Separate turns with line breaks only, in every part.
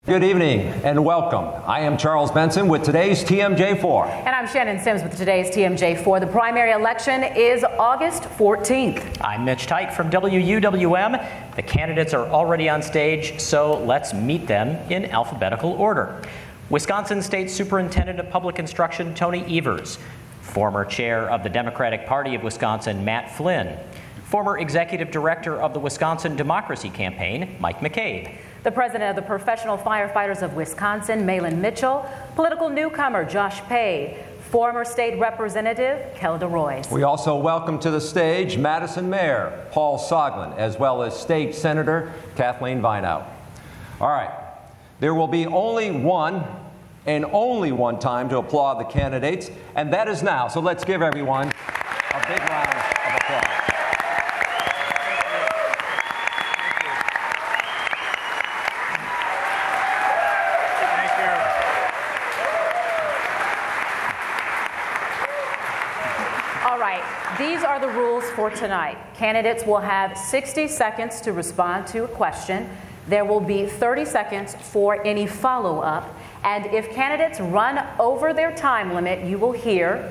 Good evening and welcome. I am Charles Benson with today's TMJ4.
And I'm Shannon Sims with today's TMJ4. The primary election is August 14th.
I'm Mitch Teich from WUWM. The candidates are already on stage, so let's meet them in alphabetical order. Wisconsin State Superintendent of Public Instruction Tony Evers, former chair of the Democratic Party of Wisconsin Matt Flynn, former executive director of the Wisconsin Democracy Campaign Mike McCabe,
the president of the Professional Firefighters of Wisconsin, Malin Mitchell, political newcomer Josh Pay, former state representative Kelda Royce.
We also welcome to the stage Madison Mayor Paul Soglin, as well as State Senator Kathleen Vineout. All right, there will be only one and only one time to applaud the candidates, and that is now. So let's give everyone a big round of applause.
These are the rules for tonight. Candidates will have 60 seconds to respond to a question. There will be 30 seconds for any follow-up. And if candidates run over their time limit, you will hear.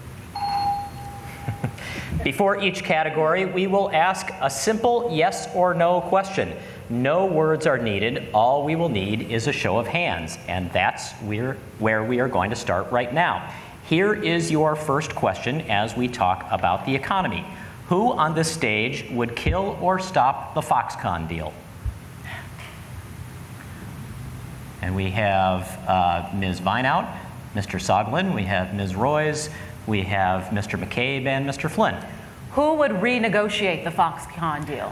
Before each category, we will ask a simple yes or no question. No words are needed. All we will need is a show of hands. And that's where we are going to start right now. Here is your first question as we talk about the economy. Who on this stage would kill or stop the Foxconn deal? And we have Ms. Vineout, Mr. Soglin, we have Ms. Royce, we have Mr. McCabe, and Mr. Flynn.
Who would renegotiate the Foxconn deal?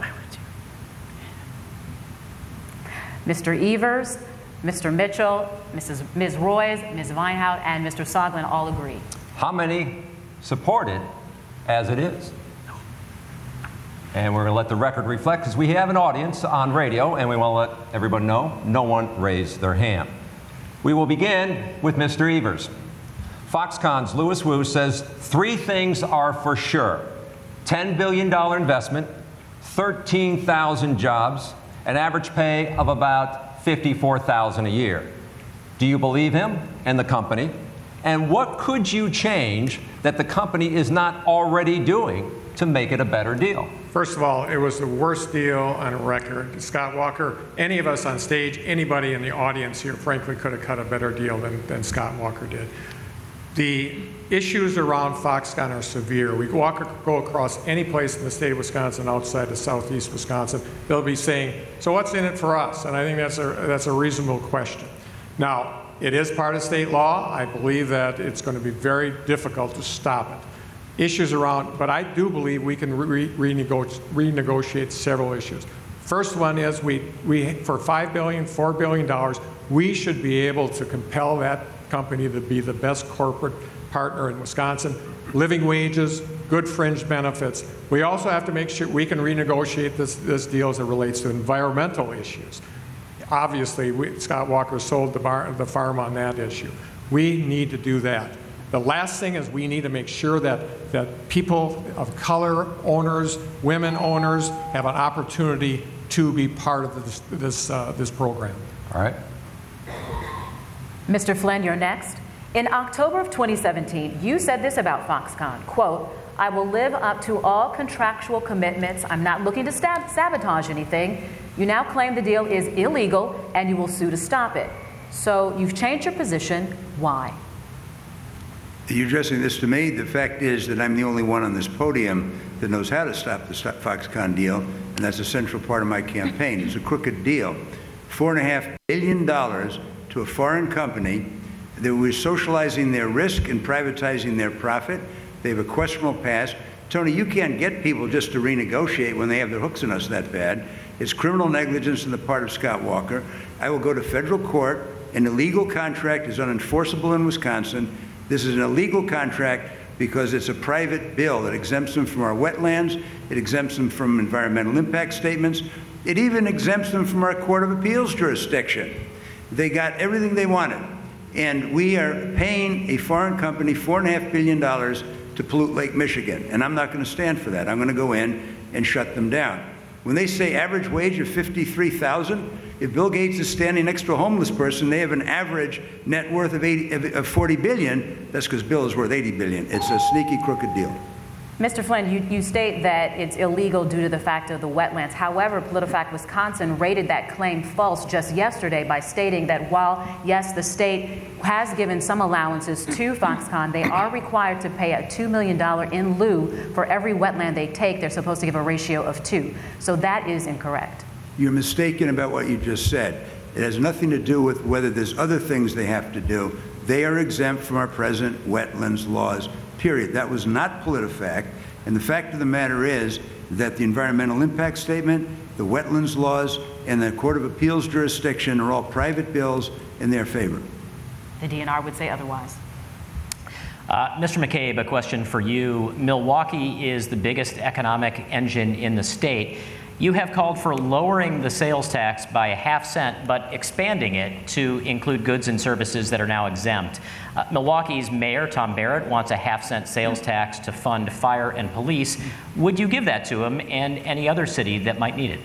Mr. Evers, Mr. Mitchell, Ms. Royce, Ms. Vineout, and Mr. Soglin all agree.
How many support it as it is? And we're going to let the record reflect, because we have an audience on radio, and we want to let everybody know no one raised their hand. We will begin with Mr. Evers. Foxconn's Louis Wu says three things are for sure: $10 billion investment, 13,000 jobs, an average pay of about $54,000 a year. Do you believe him and the company? And what could you change that the company is not already doing to make it a better deal?
First of all, it was the worst deal on record. Scott Walker, any of us on stage, anybody in the audience here, frankly, could have cut a better deal than Scott Walker did. The issues around Foxconn are severe. We go across any place in the state of Wisconsin outside of southeast Wisconsin, they'll be saying, so what's in it for us? And I think that's a reasonable question. Now, it is part of state law. I believe that it's going to be very difficult to stop it. Issues around, but I do believe we can renegotiate several issues. First one is we for $5 billion, $4 billion, we should be able to compel that company to be the best corporate partner in Wisconsin. Living wages, good fringe benefits. We also have to make sure we can renegotiate this deal as it relates to environmental issues. Obviously, Scott Walker sold the farm on that issue. We need to do that. The last thing is we need to make sure that people of color owners, women owners, have an opportunity to be part of this program.
All right.
Mr. Flynn, you're next. In October of 2017, you said this about Foxconn, quote, "I will live up to all contractual commitments. I'm not looking to sabotage anything." You now claim the deal is illegal and you will sue to stop it. So you've changed your position. Why?
Are you addressing this to me? The fact is that I'm the only one on this podium that knows how to stop the Foxconn deal, and that's a central part of my campaign. It's a crooked deal. $4.5 billion to a foreign company that was socializing their risk and privatizing their profit. They have a questionable past. Tony, you can't get people just to renegotiate when they have their hooks in us that bad. It's criminal negligence on the part of Scott Walker. I will go to federal court. An illegal contract is unenforceable in Wisconsin. This is an illegal contract because it's a private bill that exempts them from our wetlands. It exempts them from environmental impact statements. It even exempts them from our Court of Appeals jurisdiction. They got everything they wanted. And we are paying a foreign company $4.5 billion to pollute Lake Michigan. And I'm not going to stand for that. I'm going to go in and shut them down. When they say average wage of $53,000, if Bill Gates is standing next to a homeless person, they have an average net worth of $40 billion. That's because Bill is worth $80 billion. It's a sneaky, crooked deal.
Mr. Flynn, you state that it's illegal due to the fact of the wetlands. However, PolitiFact Wisconsin rated that claim false just yesterday by stating that while, yes, the state has given some allowances to Foxconn, they are required to pay a $2 million in lieu for every wetland they take. They're supposed to give a ratio of 2. So that is incorrect.
You're mistaken about what you just said. It has nothing to do with whether there's other things they have to do. They are exempt from our present wetlands laws, period. That was not PolitiFact. And the fact of the matter is that the environmental impact statement, the wetlands laws, and the Court of Appeals jurisdiction are all private bills in their favor.
The DNR would say otherwise.
Mr. McCabe, a question for you. Milwaukee is the biggest economic engine in the state. You have called for lowering the sales tax by ½ cent, but expanding it to include goods and services that are now exempt. Milwaukee's mayor, Tom Barrett, wants a ½ cent sales tax to fund fire and police. Would you give that to him and any other city that might need it?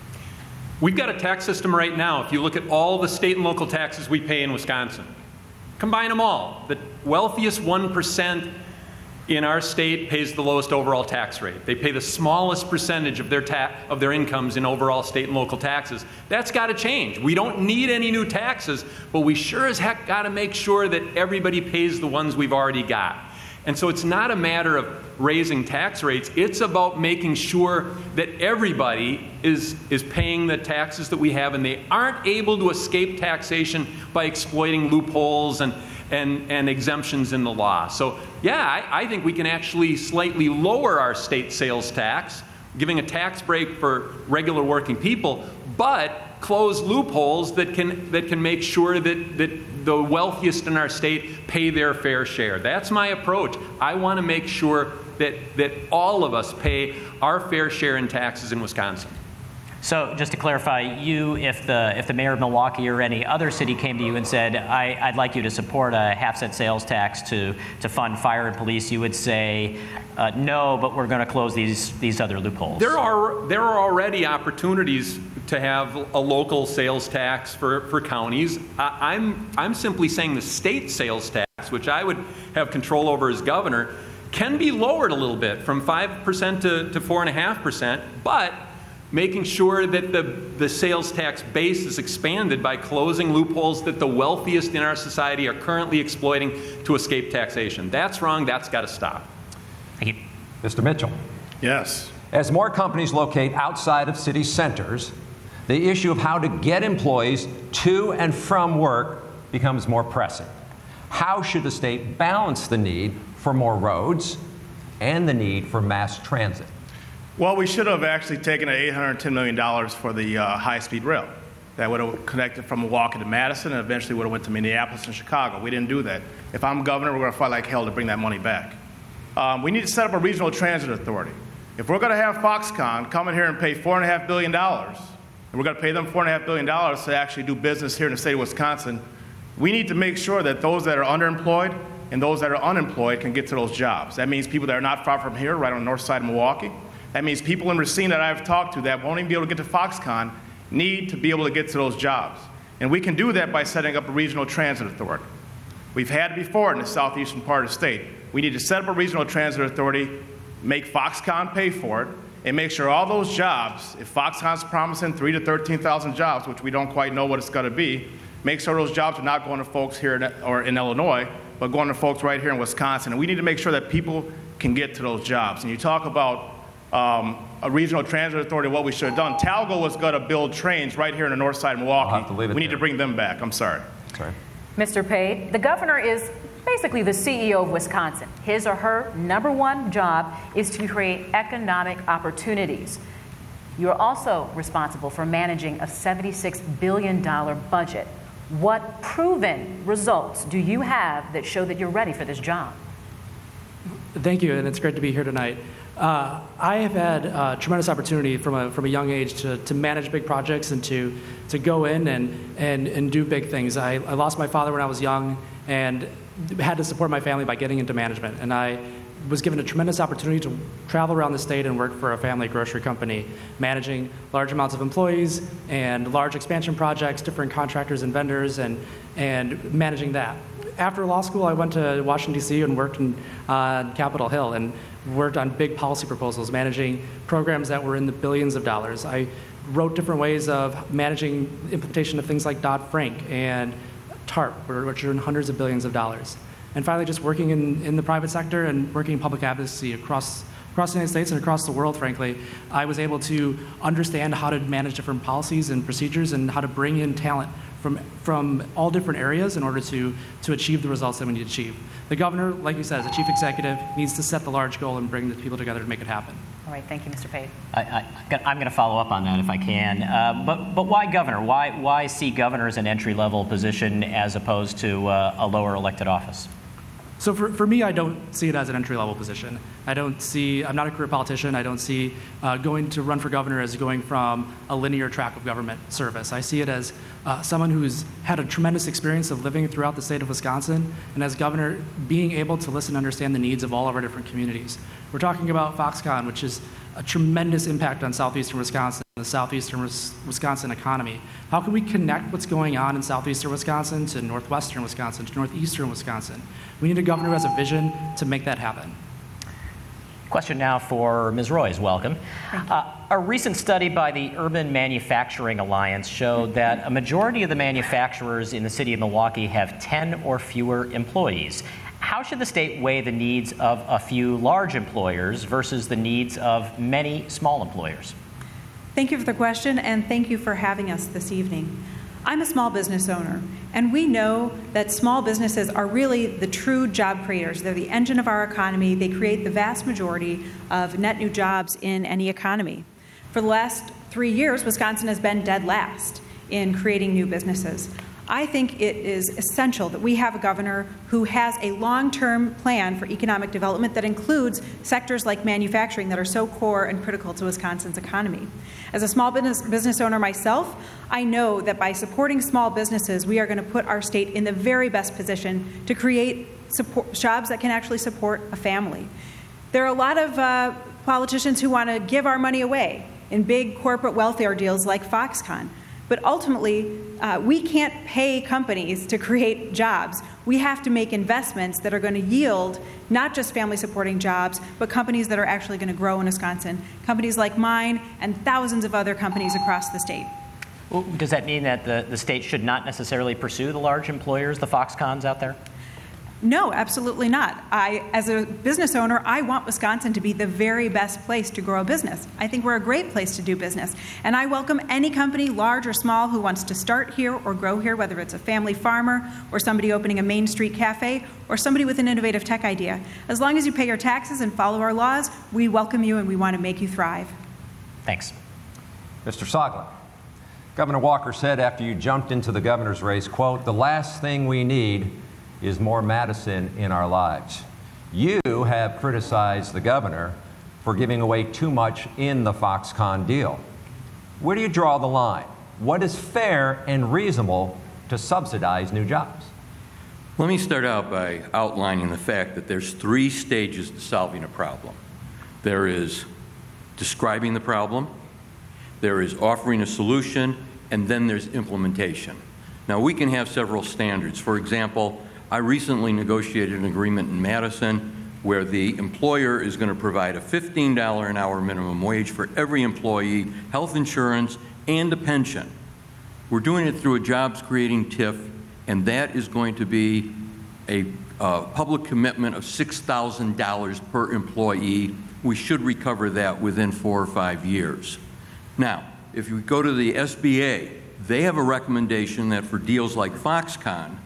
We've got a tax system right now. If you look at all the state and local taxes we pay in Wisconsin, combine them all. The wealthiest 1% in our state pays the lowest overall tax rate. They pay the smallest percentage of their incomes in overall state and local taxes. That's got to change. We don't need any new taxes, but we sure as heck got to make sure that everybody pays the ones we've already got. And so it's not a matter of raising tax rates. It's about making sure that everybody is paying the taxes that we have, and they aren't able to escape taxation by exploiting loopholes and exemptions in the law. So yeah, I think we can actually slightly lower our state sales tax, giving a tax break for regular working people, but close loopholes that can make sure that the wealthiest in our state pay their fair share. That's my approach. I want to make sure that all of us pay our fair share in taxes in Wisconsin.
So just to clarify, if the mayor of Milwaukee or any other city came to you and said, I'd like you to support a ½ cent sales tax to fund fire and police, you would say, no, but we're going to close these other loopholes.
There are already opportunities to have a local sales tax for counties. I'm simply saying the state sales tax, which I would have control over as governor, can be lowered a little bit from 5% to 4.5%, but making sure that the sales tax base is expanded by closing loopholes that the wealthiest in our society are currently exploiting to escape taxation. That's wrong. That's got to stop.
Thank you.
Mr. Mitchell.
Yes.
As more companies locate outside of city centers, the issue of how to get employees to and from work becomes more pressing. How should the state balance the need for more roads and the need for mass transit?
Well, we should have actually taken $810 million for the high-speed rail. That would have connected from Milwaukee to Madison and eventually would have went to Minneapolis and Chicago. We didn't do that. If I'm governor, we're going to fight like hell to bring that money back. We need to set up a regional transit authority. If we're going to have Foxconn come in here and pay $4.5 billion, and we're going to pay them $4.5 billion to actually do business here in the state of Wisconsin, we need to make sure that those that are underemployed and those that are unemployed can get to those jobs. That means people that are not far from here, right on the north side of Milwaukee. That means people in Racine that I've talked to that won't even be able to get to Foxconn need to be able to get to those jobs. And we can do that by setting up a regional transit authority. We've had it before in the southeastern part of the state. We need to set up a regional transit authority, make Foxconn pay for it, and make sure all those jobs, if Foxconn's promising 3,000 to 13,000 jobs, which we don't quite know what it's going to be, make sure those jobs are not going to folks here in Illinois, but going to folks right here in Wisconsin. And we need to make sure that people can get to those jobs. And you talk about a regional transit authority, what we should have done. Talgo was going to build trains right here in the north side of Milwaukee. We need to bring them back. I'm sorry.
Mr. Pate, the governor is basically the CEO of Wisconsin. His or her #1 job is to create economic opportunities. You're also responsible for managing a $76 billion budget. What proven results do you have that show that you're ready for this job?
Thank you, and it's great to be here tonight. I have had tremendous opportunity from a young age to manage big projects and to go in and do big things. I lost my father when I was young and had to support my family by getting into management. And I was given a tremendous opportunity to travel around the state and work for a family grocery company, managing large amounts of employees and large expansion projects, different contractors and vendors, and managing that. After law school, I went to Washington, D.C. and worked in Capitol Hill and worked on big policy proposals, managing programs that were in the billions of dollars. I wrote different ways of managing the implementation of things like Dodd-Frank and TARP, which are in hundreds of billions of dollars. And finally, just working in the private sector and working in public advocacy across the United States and across the world, frankly, I was able to understand how to manage different policies and procedures and how to bring in talent from all different areas in order to achieve the results that we need to achieve. The governor, like you said, as a chief executive, needs to set the large goal and bring the people together to make it happen.
All right, thank you, Mr. Pate.
I'm going to follow up on that if I can. But why governor? Why see governor as an entry-level position as opposed to a lower elected office?
So for me, I don't see it as an entry-level position. I'm not a career politician. I don't see going to run for governor as going from a linear track of government service. I see it as someone who's had a tremendous experience of living throughout the state of Wisconsin, and as governor, being able to listen and understand the needs of all of our different communities. We're talking about Foxconn, which is a tremendous impact on southeastern Wisconsin, the southeastern Wisconsin economy. How can we connect what's going on in southeastern Wisconsin to northwestern Wisconsin, to northeastern Wisconsin? We need a governor who has a vision to make that happen.
Question now for Ms. Royce. Welcome. A recent study by the Urban Manufacturing Alliance showed that a majority of the manufacturers in the city of Milwaukee have 10 or fewer employees. How should the state weigh the needs of a few large employers versus the needs of many small employers?
Thank you for the question, and thank you for having us this evening. I'm a small business owner, and we know that small businesses are really the true job creators. They're the engine of our economy. They create the vast majority of net new jobs in any economy. For the last 3 years, Wisconsin has been dead last in creating new businesses. I think it is essential that we have a governor who has a long-term plan for economic development that includes sectors like manufacturing that are so core and critical to Wisconsin's economy. As a small business owner myself, I know that by supporting small businesses, we are going to put our state in the very best position to create jobs that can actually support a family. There are a lot of politicians who want to give our money away in big corporate welfare deals like Foxconn. But ultimately, we can't pay companies to create jobs. We have to make investments that are going to yield not just family-supporting jobs, but companies that are actually going to grow in Wisconsin, companies like mine and thousands of other companies across the state.
Well, does that mean that the state should not necessarily pursue the large employers, the Foxconns out there?
No, absolutely not. As a business owner, I want Wisconsin to be the very best place to grow a business. I think we're a great place to do business. And I welcome any company, large or small, who wants to start here or grow here, whether it's a family farmer or somebody opening a Main Street cafe or somebody with an innovative tech idea. As long as you pay your taxes and follow our laws, we welcome you and we want to make you thrive.
Thanks.
Mr. Soglin, Governor Walker said after you jumped into the governor's race, quote, "The last thing we need is more Madison in our lives." You have criticized the governor for giving away too much in the Foxconn deal. Where do you draw the line? What is fair and reasonable to subsidize new jobs?
Let me start out by outlining the fact that there's 3 stages to solving a problem. There is describing the problem, there is offering a solution, and then there's implementation. Now, we can have several standards. For example, I recently negotiated an agreement in Madison where the employer is going to provide a $15 an hour minimum wage for every employee, health insurance, and a pension. We're doing it through a jobs-creating TIF, and that is going to be a public commitment of $6,000 per employee. We should recover that within 4 or 5 years. Now, if you go to the SBA, they have a recommendation that for deals like Foxconn,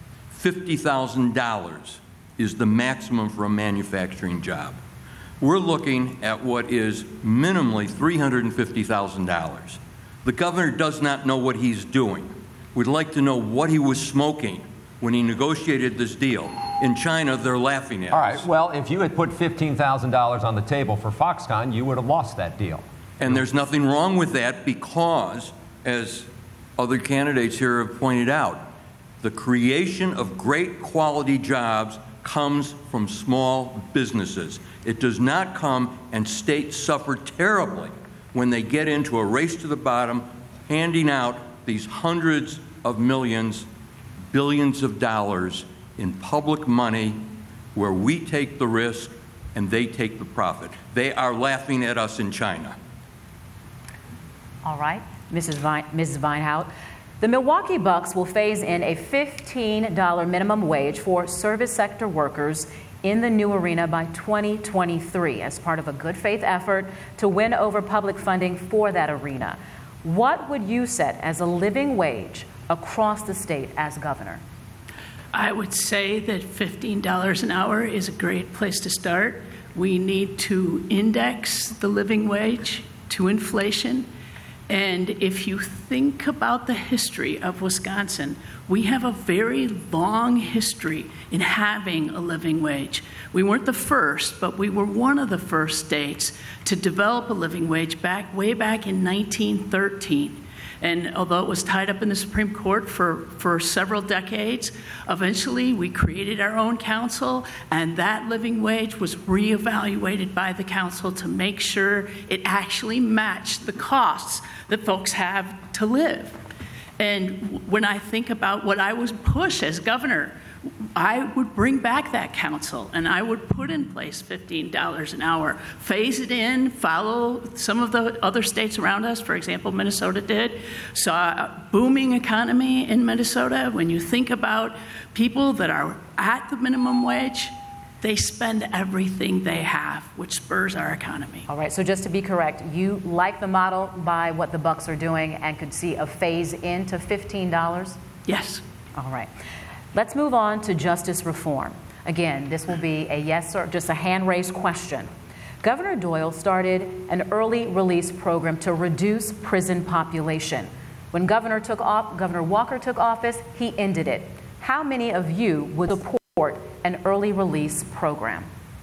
$50,000 is the maximum for a manufacturing job. We're looking at what is minimally $350,000. The governor does not know what he's doing. We'd like to know what he was smoking when he negotiated this deal. In China, they're laughing at us.
All right, well, if you had put $15,000 on the table for Foxconn, you would have lost that deal.
And there's nothing wrong with that because, as other candidates here have pointed out, the creation of great quality jobs comes from small businesses. It does not come, and states suffer terribly when they get into a race to the bottom, handing out these hundreds of millions, billions of dollars in public money where we take the risk and they take the profit. They are laughing at us in China.
All right, Mrs. Vinehout. The Milwaukee Bucks will phase in a $15 minimum wage for service sector workers in the new arena by 2023 as part of a good faith effort to win over public funding for that arena. What would you set as a living wage across the state as governor?
I would say that $15 an hour is a great place to start. We need to index the living wage to inflation. And if you think about the history of Wisconsin, we have a very long history in having a living wage. We weren't the first, but we were one of the first states to develop a living wage way back in 1913. And although it was tied up in the Supreme Court for several decades, eventually we created our own council, and that living wage was reevaluated by the council to make sure it actually matched the costs that folks have to live. And when I think about what I would push as governor, I would bring back that council and I would put in place $15 an hour, phase it in, follow some of the other states around us. For example, Minnesota did. Saw a booming economy in Minnesota. When you think about people that are at the minimum wage, they spend everything they have, which spurs our economy.
All right, so just to be correct, you like the model by what the Bucks are doing and could see a phase into $15?
Yes.
All right. Let's move on to justice reform. Again, this will be a yes or just a hand-raised question. Governor Doyle started an early release program to reduce prison population. When Governor Walker took office, he ended it. How many of you would support an early release program?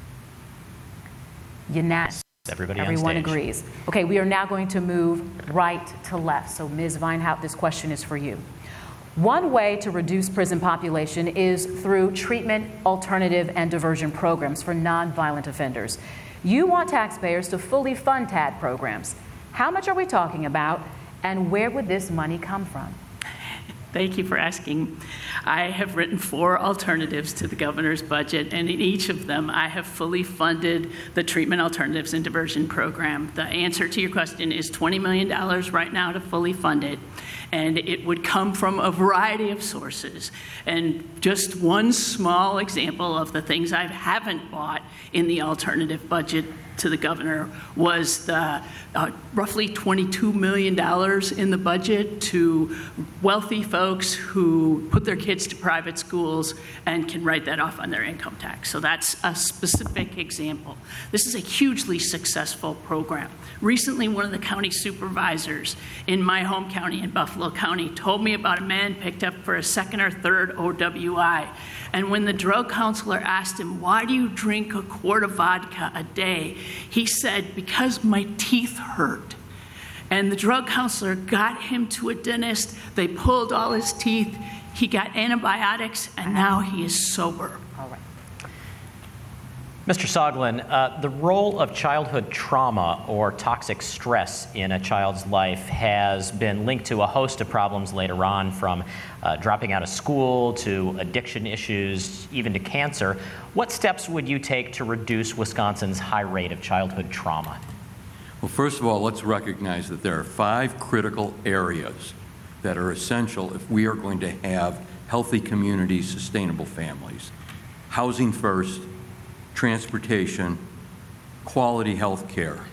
Unanimous. Everyone agrees. Okay, we are now going to move right to left. So Ms. Vinehout, this question is for you. One way to reduce prison population is through treatment, alternative, and diversion programs for nonviolent offenders. You want taxpayers to fully fund TAD programs. How much are we talking about, and where would this money come from?
Thank you for asking. I have written 4 alternatives to the governor's budget, and in each of them, I have fully funded the treatment alternatives and diversion program. The answer to your question is $20 million right now to fully fund it, and it would come from a variety of sources. And just one small example of the things I haven't bought in the alternative budget to the governor was the roughly $22 million in the budget to wealthy folks who put their kids to private schools and can write that off on their income tax. So that's a specific example. This is a hugely successful program. Recently, one of the county supervisors in my home county in Buffalo County told me about a man picked up for a second or third OWI. And when the drug counselor asked him, "Why do you drink a quart of vodka a day?" he said, "Because my teeth hurt." And the drug counselor got him to a dentist. They pulled all his teeth. He got antibiotics, and now he is sober.
All right.
Mr. Soglin, the role of childhood trauma or toxic stress in a child's life has been linked to a host of problems later on, from dropping out of school to addiction issues, even to cancer. What steps would you take to reduce Wisconsin's high rate of childhood trauma?
Well, first of all, let's recognize that there are 5 critical areas that are essential if we are going to have healthy communities, sustainable families. Housing first, transportation, quality health care.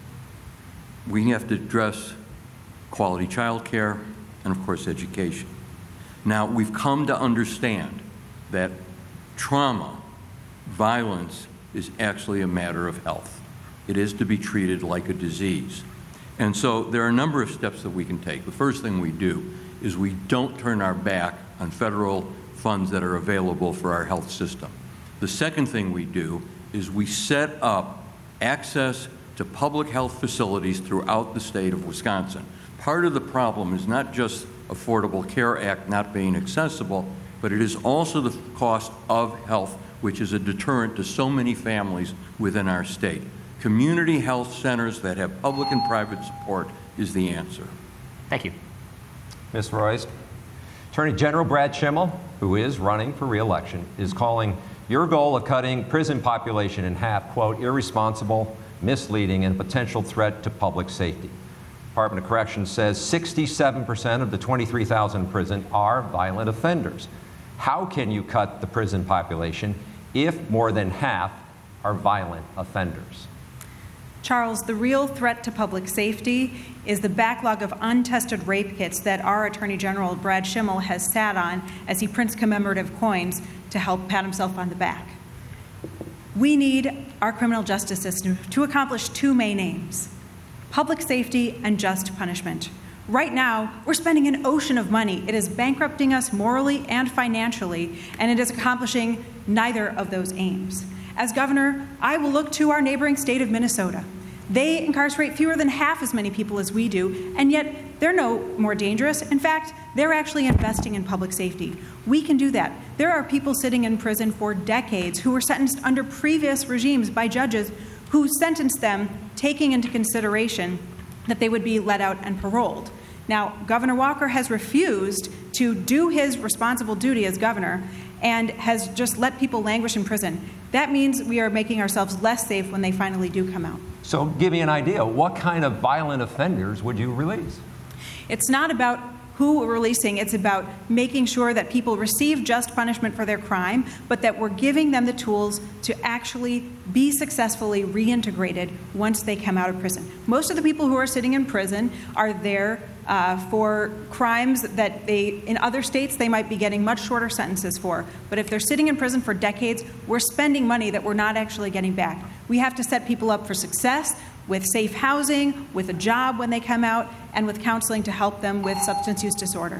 We have to address quality child care and, of course, education. Now, we've come to understand that trauma, violence, is actually a matter of health. It is to be treated like a disease. And so there are a number of steps that we can take. The first thing we do is we don't turn our back on federal funds that are available for our health system. The second thing we do is we set up access to public health facilities throughout the state of Wisconsin. Part of the problem is not just Affordable Care Act not being accessible, but it is also the cost of health, which is a deterrent to so many families within our state. Community health centers that have public and private support is the answer.
Thank you.
Ms. Royce, Attorney General Brad Schimel, who is running for re-election, is calling your goal of cutting prison population in half, quote, irresponsible, misleading, and a potential threat to public safety. Department of Corrections says 67% of the 23,000 in prison are violent offenders. How can you cut the prison population if more than half are violent offenders?
Charles, the real threat to public safety is the backlog of untested rape kits that our Attorney General Brad Schimel has sat on as he prints commemorative coins to help pat himself on the back. We need our criminal justice system to accomplish two main aims: public safety and just punishment. Right now, we're spending an ocean of money. It is bankrupting us morally and financially, and it is accomplishing neither of those aims. As governor, I will look to our neighboring state of Minnesota. They incarcerate fewer than half as many people as we do, and yet they're no more dangerous. In fact, they're actually investing in public safety. We can do that. There are people sitting in prison for decades who were sentenced under previous regimes by judges who sentenced them taking into consideration that they would be let out and paroled. Now, Governor Walker has refused to do his responsible duty as governor and has just let people languish in prison. That means we are making ourselves less safe when they finally do come out.
So give me an idea. What kind of violent offenders would you release?
It's not about who we're releasing. It's about making sure that people receive just punishment for their crime, but that we're giving them the tools to actually be successfully reintegrated once they come out of prison. Most of the people who are sitting in prison are there for crimes that in other states, they might be getting much shorter sentences for. But if they're sitting in prison for decades, we're spending money that we're not actually getting back. We have to set people up for success with safe housing, with a job when they come out, and with counseling to help them with substance use disorder.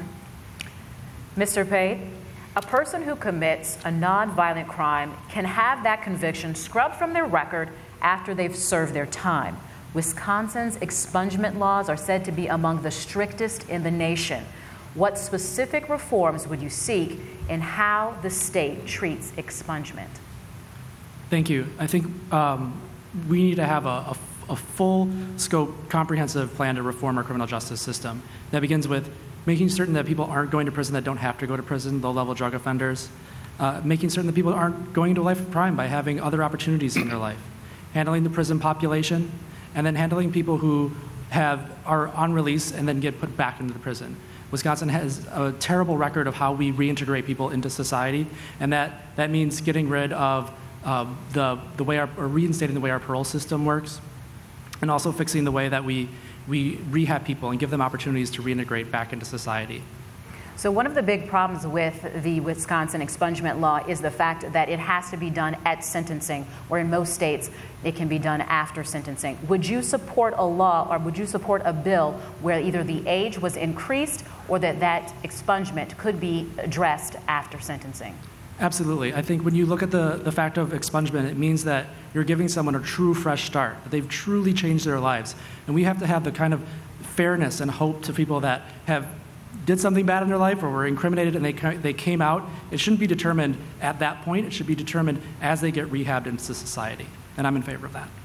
Mr. Pate, a person who commits a nonviolent crime can have that conviction scrubbed from their record after they've served their time. Wisconsin's expungement laws are said to be among the strictest in the nation. What specific reforms would you seek in how the state treats expungement?
Thank you. I think we need to have a full scope, comprehensive plan to reform our criminal justice system. That begins with making certain that people aren't going to prison that don't have to go to prison, low-level drug offenders, making certain that people aren't going into a life of crime by having other opportunities in their life, handling the prison population, and then handling people who are on release and then get put back into the prison. Wisconsin has a terrible record of how we reintegrate people into society, and that means getting rid of the way or reinstating the way our parole system works, and also fixing the way that we rehab people and give them opportunities to reintegrate back into society.
So one of the big problems with the Wisconsin expungement law is the fact that it has to be done at sentencing, where in most states it can be done after sentencing. Would you support a law, or would you support a bill where either the age was increased or that expungement could be addressed after sentencing?
Absolutely. I think when you look at the fact of expungement, it means that you're giving someone a true fresh start, that they've truly changed their lives. And we have to have the kind of fairness and hope to people that did something bad in their life or were incriminated and they came out. It shouldn't be determined at that point. It should be determined as they get rehabbed into society. And I'm in favor of that.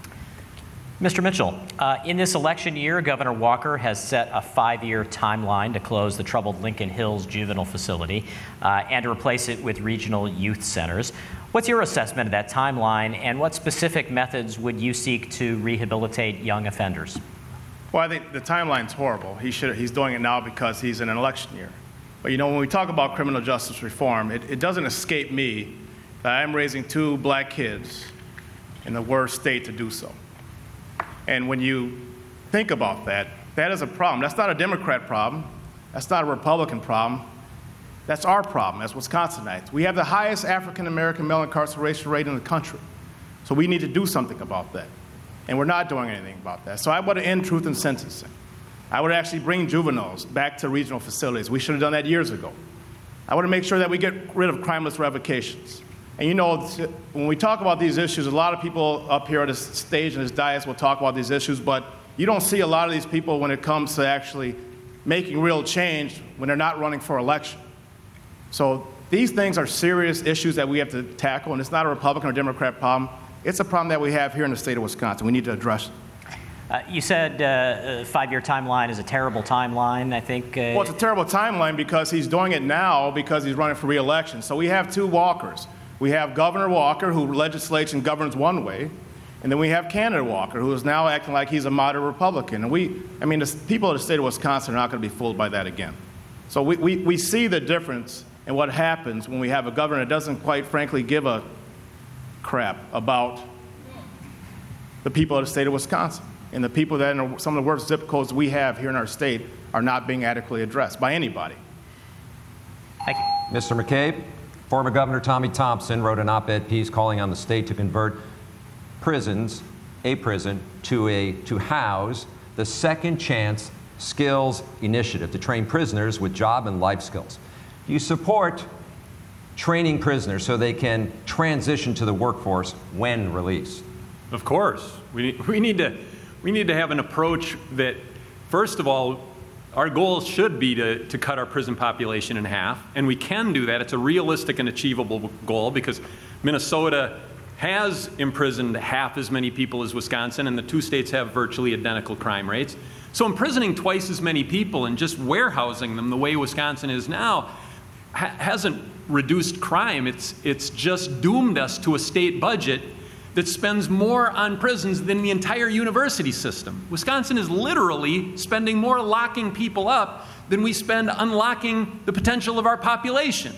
Mr. Mitchell, in this election year, Governor Walker has set a 5-year timeline to close the troubled Lincoln Hills Juvenile Facility and to replace it with regional youth centers. What's your assessment of that timeline, and what specific methods would you seek to rehabilitate young offenders?
Well, I think the timeline's horrible. He's doing it now because he's in an election year. But when we talk about criminal justice reform, it doesn't escape me that I'm raising 2 black kids in the worst state to do so. And when you think about that, that is a problem. That's not a Democrat problem. That's not a Republican problem. That's our problem as Wisconsinites. We have the highest African-American male incarceration rate in the country. So we need to do something about that. And we're not doing anything about that. So I want to end truth in sentencing. I would actually bring juveniles back to regional facilities. We should have done that years ago. I want to make sure that we get rid of crimeless revocations. And when we talk about these issues, a lot of people up here at this stage and this dais will talk about these issues, but you don't see a lot of these people when it comes to actually making real change when they're not running for election. So these things are serious issues that we have to tackle, and it's not a Republican or Democrat problem. It's a problem that we have here in the state of Wisconsin. We need to address it.
You said a 5-year timeline is a terrible timeline, I think.
Well, it's a terrible timeline because he's doing it now because he's running for re-election. So we have two Walkers. We have Governor Walker, who legislates and governs one way, and then we have candidate Walker, who is now acting like he's a moderate Republican. And the people of the state of Wisconsin are not going to be fooled by that again. So we see the difference in what happens when we have a governor that doesn't quite frankly give a crap about the people of the state of Wisconsin. And the people that in some of the worst zip codes we have here in our state are not being adequately addressed by anybody.
Thank you.
Mr. McCabe, former Governor Tommy Thompson wrote an op-ed piece calling on the state to convert a prison to house the Second Chance Skills Initiative to train prisoners with job and life skills. Do you support training prisoners so they can transition to the workforce when released?
Of course. We need to have an approach that, first of all, our goal should be to cut our prison population in half, and we can do that. It's a realistic and achievable goal because Minnesota has imprisoned half as many people as Wisconsin, and the two states have virtually identical crime rates. So imprisoning twice as many people and just warehousing them the way Wisconsin is now hasn't reduced crime. It's just doomed us to a state budget that spends more on prisons than the entire university system. Wisconsin is literally spending more locking people up than we spend unlocking the potential of our population.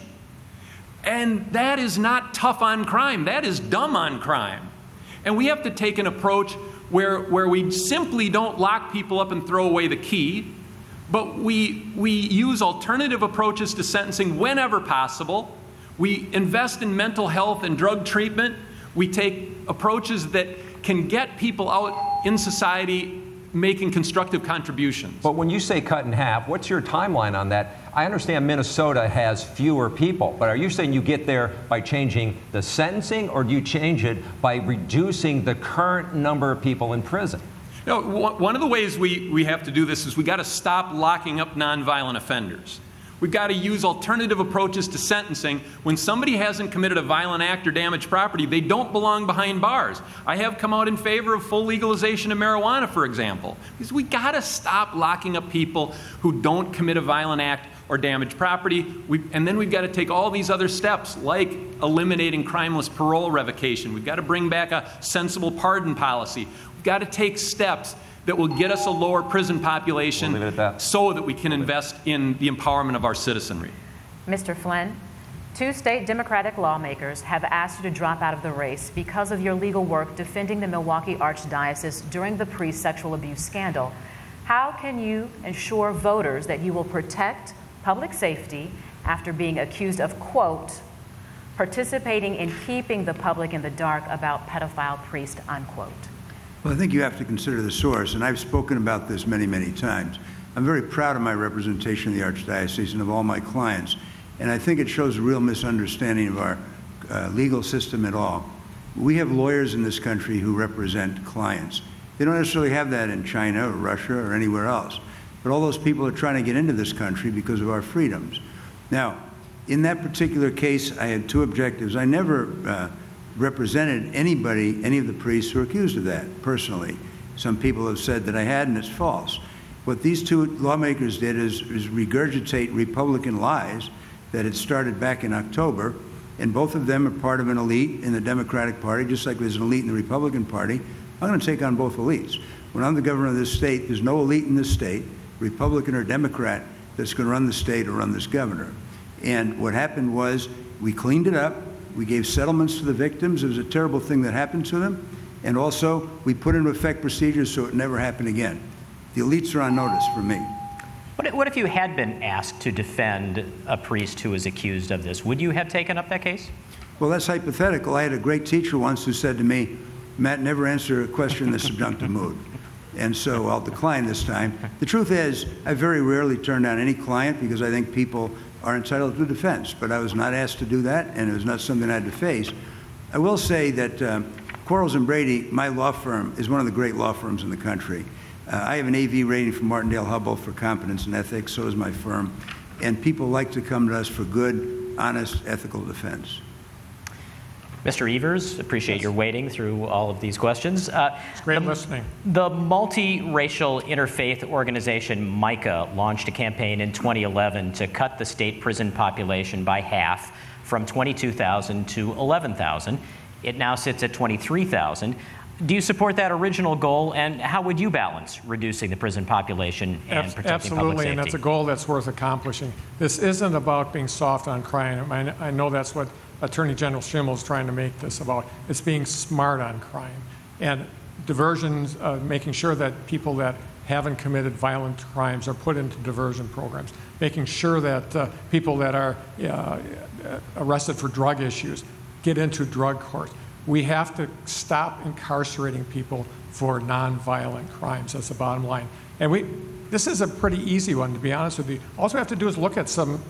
And that is not tough on crime. That is dumb on crime. And we have to take an approach where we simply don't lock people up and throw away the key, but we use alternative approaches to sentencing whenever possible. We invest in mental health and drug treatment. We take approaches that can get people out in society making constructive contributions.
But when you say cut in half, what's your timeline on that? I understand Minnesota has fewer people, but are you saying you get there by changing the sentencing, or do you change it by reducing the current number of people in prison?
No, one of the ways we have to do this is we got to stop locking up nonviolent offenders. We've got to use alternative approaches to sentencing. When somebody hasn't committed a violent act or damaged property, they don't belong behind bars. I have come out in favor of full legalization of marijuana, for example, because we got to stop locking up people who don't commit a violent act or damaged property. And then we've got to take all these other steps, like eliminating crimeless parole revocation. We've got to bring back a sensible pardon policy. We've got to take steps that will get us a lower prison population so that we can invest in the empowerment of our citizenry.
Mr. Flynn, 2 state Democratic lawmakers have asked you to drop out of the race because of your legal work defending the Milwaukee Archdiocese during the priest sexual abuse scandal. How can you ensure voters that you will protect public safety after being accused of, quote, participating in keeping the public in the dark about pedophile priest, unquote?
Well, I think you have to consider the source, and I've spoken about this many, many times. I'm very proud of my representation of the Archdiocese and of all my clients, and I think it shows a real misunderstanding of our legal system at all. We have lawyers in this country who represent clients. They don't necessarily have that in China or Russia or anywhere else, but all those people are trying to get into this country because of our freedoms. Now, in that particular case, I had 2 objectives. I never represented anybody, any of the priests who were accused of that, personally. Some people have said that I had, and it's false. What these 2 lawmakers did is regurgitate Republican lies that had started back in October, and both of them are part of an elite in the Democratic Party, just like there's an elite in the Republican Party. I'm going to take on both elites. When I'm the governor of this state, there's no elite in this state, Republican or Democrat, that's going to run the state or run this governor. And what happened was we cleaned it up. We gave settlements to the victims. It was a terrible thing that happened to them. And also, we put into effect procedures so it never happened again. The elites are on notice for me.
What if you had been asked to defend a priest who was accused of this? Would you have taken up that case?
Well, that's hypothetical. I had a great teacher once who said to me, Matt, never answer a question in the subjunctive mood. And so I'll decline this time. The truth is, I very rarely turn down any client because I think people are entitled to defense, but I was not asked to do that, and it was not something I had to face. I will say that Quarles & Brady, my law firm, is one of the great law firms in the country. I have an AV rating from Martindale-Hubbell for competence and ethics, so does my firm, and people like to come to us for good honest, ethical defense.
Mr. Evers, appreciate your waiting through all of these questions.
It's great listening.
The multiracial interfaith organization MICA launched a campaign in 2011 to cut the state prison population by half, from 22,000 to 11,000. It now sits at 23,000. Do you support that original goal, and how would you balance reducing the prison population and protecting public safety?
Absolutely, and that's a goal that's worth accomplishing. This isn't about being soft on crime. I know that's what Attorney General Schimmel is trying to make this about. It's being smart on crime and diversions, making sure that people that haven't committed violent crimes are put into diversion programs, making sure that people that are arrested for drug issues get into drug court. We have to stop incarcerating people for nonviolent crimes. That's the bottom line. And this is a pretty easy one, to be honest with you. All we have to do is look at some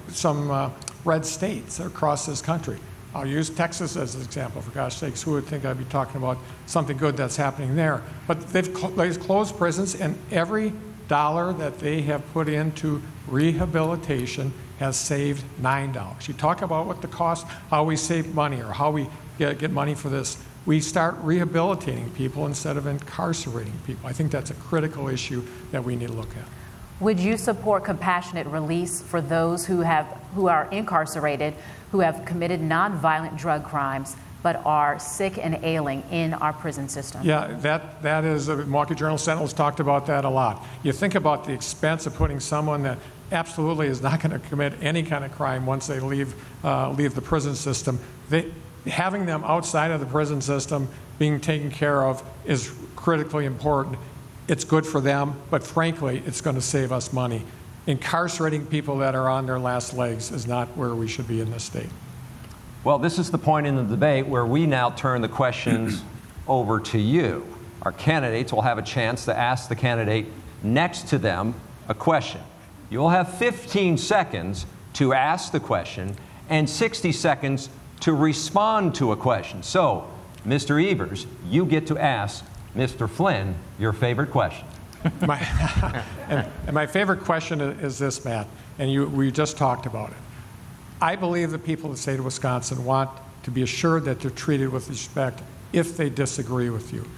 red states across this country. I'll use Texas as an example. For gosh sakes, who would think I'd be talking about something good that's happening there? But they've closed prisons, and every dollar that they have put into rehabilitation has saved $9. You talk about what the cost, how we save money, or how we get money for this. We start rehabilitating people instead of incarcerating people. I think that's a critical issue that we need to look at.
Would you support compassionate release for those who are incarcerated, who have committed nonviolent drug crimes, but are sick and ailing in our prison system?
Yeah, that is, Milwaukee Journal Sentinel has talked about that a lot. You think about the expense of putting someone that absolutely is not going to commit any kind of crime once they leave the prison system. Having them outside of the prison system being taken care of is critically important. It's good for them, but frankly, it's going to save us money. Incarcerating people that are on their last legs is not where we should be in this state.
Well, this is the point in the debate where we now turn the questions over to you. Our candidates will have a chance to ask the candidate next to them a question. You'll have 15 seconds to ask the question and 60 seconds to respond to a question. So, Mr. Evers, you get to ask Mr. Flynn your favorite question.
My favorite question is this, Matt, and we just talked about it. I believe the people of the state of Wisconsin want to be assured that they're treated with respect if they disagree with you.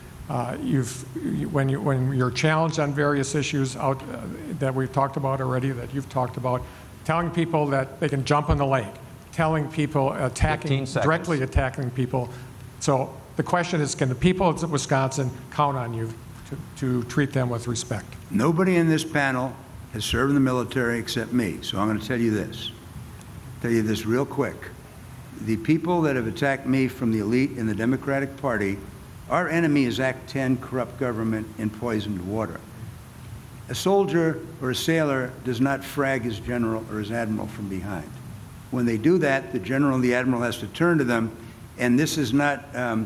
When you're challenged on various issues that we've talked about already, that you've talked about, telling people that they can jump in the lake, telling people directly attacking people. So the question is, can the people of Wisconsin count on you to treat them with respect?
Nobody in this panel has served in the military except me, so I'm going to tell you this. Tell you this real quick. The people that have attacked me from the elite in the Democratic Party, our enemy is Act 10, corrupt government and poisoned water. A soldier or a sailor does not frag his general or his admiral from behind. When they do that, the general and the admiral has to turn to them, and this is not a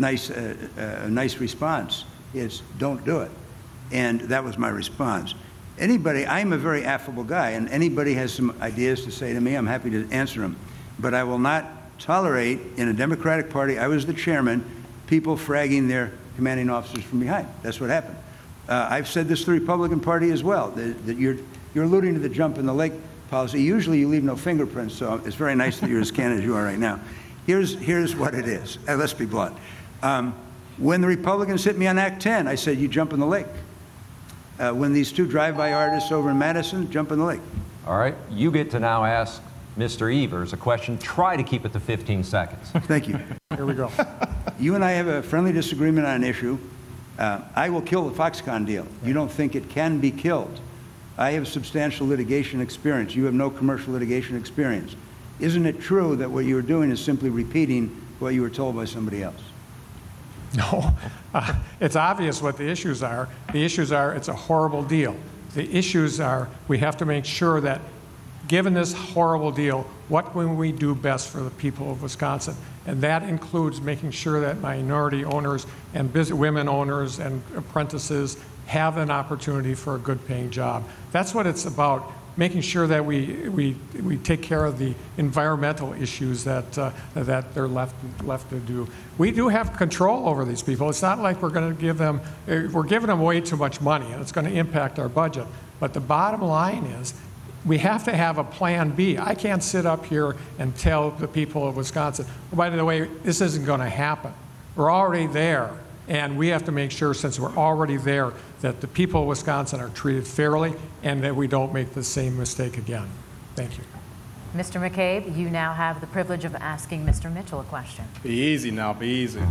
nice response. It's don't do it. And that was my response. I'm a very affable guy, and anybody has some ideas to say to me, I'm happy to answer them. But I will not tolerate, in a Democratic Party, I was the chairman, people fragging their commanding officers from behind. That's what happened. I've said this to the Republican Party as well, that you're alluding to the jump in the lake policy. Usually you leave no fingerprints, so it's very nice that you're as candid as you are right now. Here's what it is. Let's be blunt. When the Republicans hit me on Act 10, I said, you jump in the lake. When these two drive-by artists over in Madison, jump in the lake.
All right, you get to now ask Mr. Evers a question. Try to keep it to 15 seconds.
Thank you.
Here we go.
You and I have a friendly disagreement on an issue. I will kill the Foxconn deal. You don't think it can be killed. I have substantial litigation experience. You have no commercial litigation experience. Isn't it true that what you were doing is simply repeating what you were told by somebody else?
No. It's obvious what the issues are. The issues are it's a horrible deal. The issues are we have to make sure that given this horrible deal, what can we do best for the people of Wisconsin? And that includes making sure that minority owners and women owners and apprentices have an opportunity for a good paying job. That's what it's about, making sure that we take care of the environmental issues that they're left to do. We do have control over these people. It's not like we're going to give them, we're giving them way too much money and it's going to impact our budget. But the bottom line is, we have to have a plan B. I can't sit up here and tell the people of Wisconsin, oh, by the way, this isn't going to happen. We're already there, and we have to make sure, since we're already there, that the people of Wisconsin are treated fairly and that we don't make the same mistake again. Thank you.
Mr. McCabe, you now have the privilege of asking Mr. Mitchell a question.
Be easy now, be easy.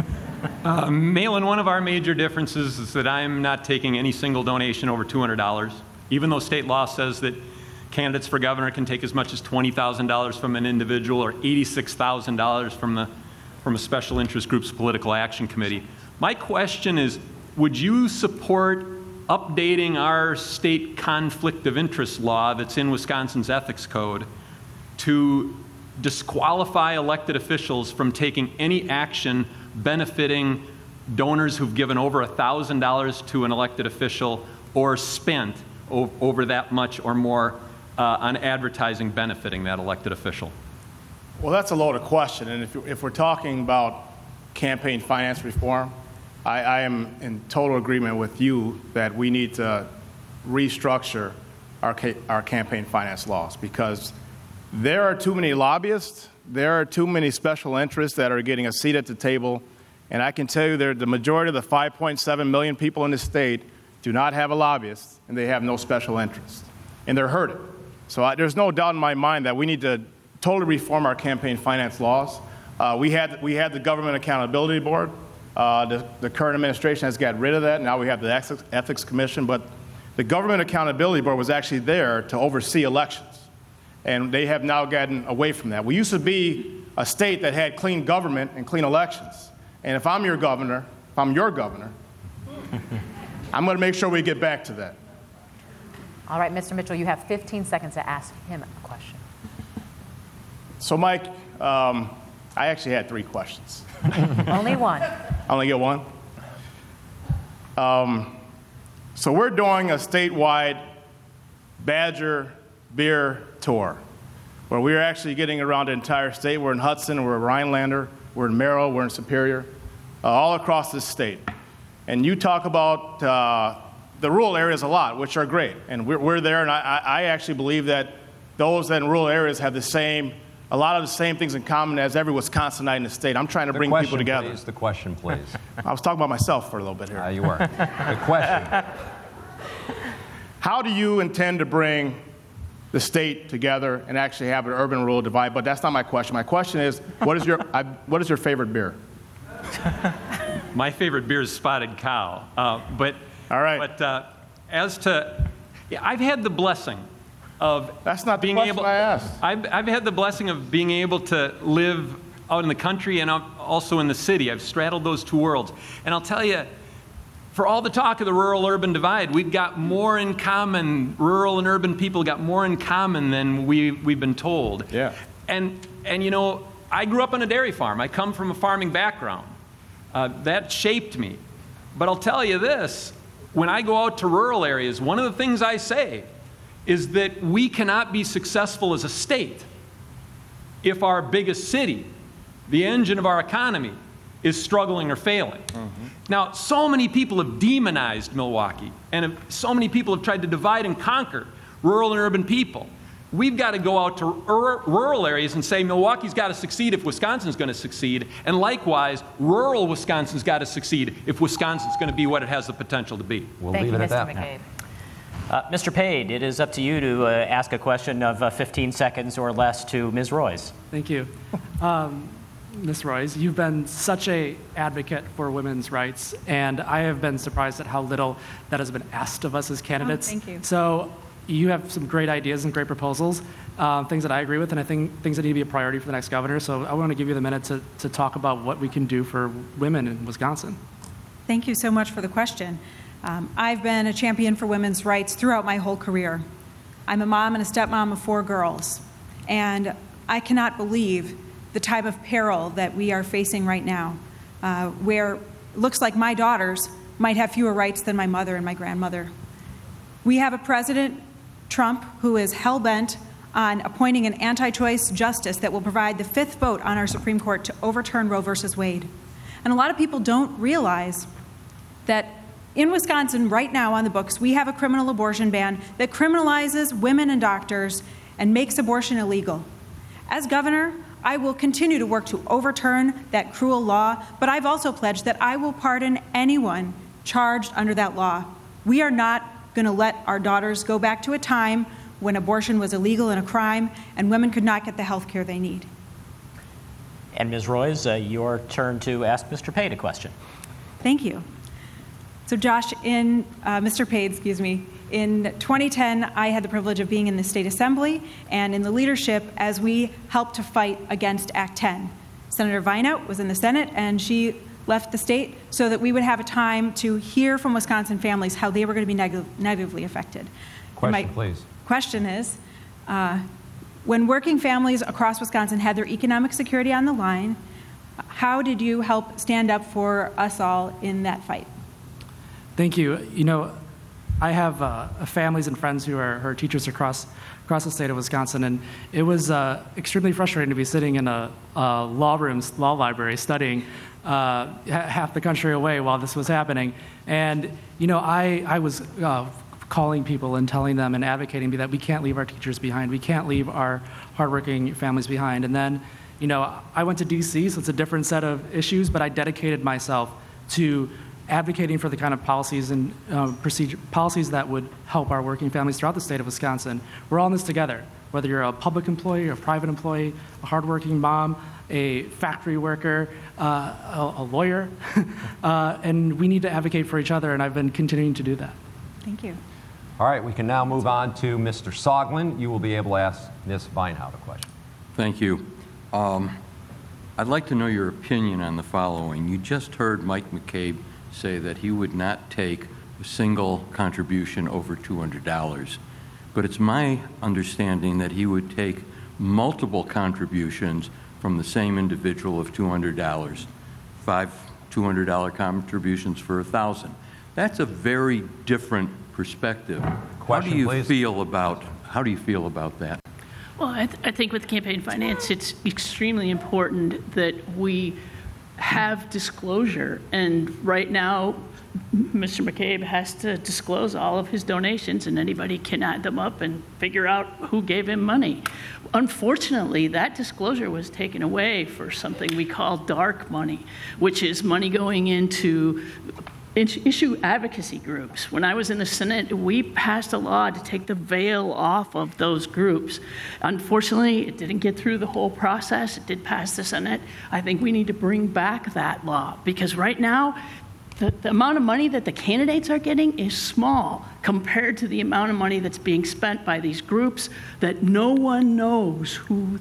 Malin, one of our major differences is that I'm not taking any single donation over $200, even though state law says that candidates for governor can take as much as $20,000 from an individual or $86,000 from a special interest group's political action committee. My question is, would you support updating our state conflict of interest law that's in Wisconsin's ethics code to disqualify elected officials from taking any action benefiting donors who've given over $1,000 to an elected official or spent over that much or more on advertising benefiting that elected official?
Well, that's a loaded question, and if we're talking about campaign finance reform, I am in total agreement with you that we need to restructure our campaign finance laws, because there are too many lobbyists, there are too many special interests that are getting a seat at the table, and I can tell you that the majority of the 5.7 million people in the state do not have a lobbyist, and they have no special interest, and they're hurting. So there's no doubt in my mind that we need to totally reform our campaign finance laws. We had the Government Accountability Board. The current administration has got rid of that. Now we have the Ethics Commission, but the Government Accountability Board was actually there to oversee elections, and they have now gotten away from that. We used to be a state that had clean government and clean elections, and if I'm your governor, I'm going to make sure we get back to that.
All right, Mr. Mitchell, you have 15 seconds to ask him a question.
So, Mike, I actually had 3 questions.
Only one.
I only get one? So we're doing a statewide Badger beer tour, where we're actually getting around the entire state. We're in Hudson, we're in Rhinelander, we're in Merrill, we're in Superior, all across this state. And you talk about the rural areas a lot, which are great. And we're there, and I actually believe that those in rural areas have a lot of the same things in common as every Wisconsinite in the state. I'm trying to bring people together.
The question, please.
I was talking about myself for a little bit here.
You were. The question.
How do you intend to bring the state together and actually have an urban-rural divide? But that's not my question. My question is, what is your favorite beer?
My favorite beer is Spotted Cow.
All right.
But I've had the blessing of
that's not
being
the
able.
I asked.
I've had the blessing of being able to live out in the country and also in the city. I've straddled those two worlds, and I'll tell you, for all the talk of the rural-urban divide, we've got more in common. Rural and urban people got more in common than we've been told.
Yeah.
And you know, I grew up on a dairy farm. I come from a farming background. That shaped me. But I'll tell you this: when I go out to rural areas, one of the things I say is that we cannot be successful as a state if our biggest city, the engine of our economy, is struggling or failing. Mm-hmm. Now, so many people have demonized Milwaukee, and so many people have tried to divide and conquer rural and urban people. We've got to go out to rural areas and say Milwaukee's got to succeed if Wisconsin's going to succeed, and likewise, rural Wisconsin's got to succeed if Wisconsin's going to be what it has the potential to be.
We'll leave it at that.
McCabe.
Mr. Pade, it is up to you to ask a question of 15 seconds or less to Ms. Royce.
Thank you. Ms. Royce, you've been such an advocate for women's rights, and I have been surprised at how little that has been asked of us as candidates.
Oh, thank you.
So you have some great ideas and great proposals, things that I agree with, and I think things that need to be a priority for the next governor. So I want to give you the minute to talk about what we can do for women in Wisconsin.
Thank you so much for the question. I've been a champion for women's rights throughout my whole career. I'm a mom and a stepmom of 4 girls, and I cannot believe the type of peril that we are facing right now, where it looks like my daughters might have fewer rights than my mother and my grandmother. We have a President Trump who is hell-bent on appointing an anti-choice justice that will provide the 5th vote on our Supreme Court to overturn Roe versus Wade. And a lot of people don't realize that In Wisconsin, right now on the books, we have a criminal abortion ban that criminalizes women and doctors and makes abortion illegal. As governor, I will continue to work to overturn that cruel law, but I've also pledged that I will pardon anyone charged under that law. We are not going to let our daughters go back to a time when abortion was illegal and a crime and women could not get the health care they need.
And Ms. Royce, your turn to ask Mr. Pate a question.
Thank you. So Josh, Mr. Pate, excuse me, in 2010, I had the privilege of being in the State Assembly and in the leadership as we helped to fight against Act 10. Senator Vineout was in the Senate, and she left the state so that we would have a time to hear from Wisconsin families how they were going to be negatively affected.
Question, please.
Question is, when working families across Wisconsin had their economic security on the line, how did you help stand up for us all in that fight?
Thank you. You know, I have families and friends who are teachers across the state of Wisconsin, and it was extremely frustrating to be sitting in a law library, studying half the country away while this was happening. And, you know, I was calling people and telling them and advocating that we can't leave our teachers behind. We can't leave our hardworking families behind. And then, you know, I went to D.C., so it's a different set of issues, but I dedicated myself to advocating for the kind of policies and policies that would help our working families throughout the state of Wisconsin. We're all in this together, whether you're a public employee, a private employee, a hardworking mom, a factory worker, a lawyer, and we need to advocate for each other, and I've been continuing to do that.
Thank you.
All right, we can now move on to Mr. Soglin. You will be able to ask Ms. Vineout a question.
Thank you. I'd like to know your opinion on the following. You just heard Mike McCabe say that he would not take a single contribution over $200. But it's my understanding that he would take multiple contributions from the same individual of $200, 5 $200 contributions for 1,000. That's a very different perspective.
Question,
how do you
please.
feel about that?
Well, I think with campaign finance, it's extremely important that we have disclosure. And right now, Mr. McCabe has to disclose all of his donations, and anybody can add them up and figure out who gave him money. Unfortunately, that disclosure was taken away for something we call dark money, which is money going into issue advocacy groups. When I was in the Senate, we passed a law to take the veil off of those groups. Unfortunately, it didn't get through the whole process. It did pass the Senate. I think we need to bring back that law, because right now, the amount of money that the candidates are getting is small compared to the amount of money that's being spent by these groups that no one knows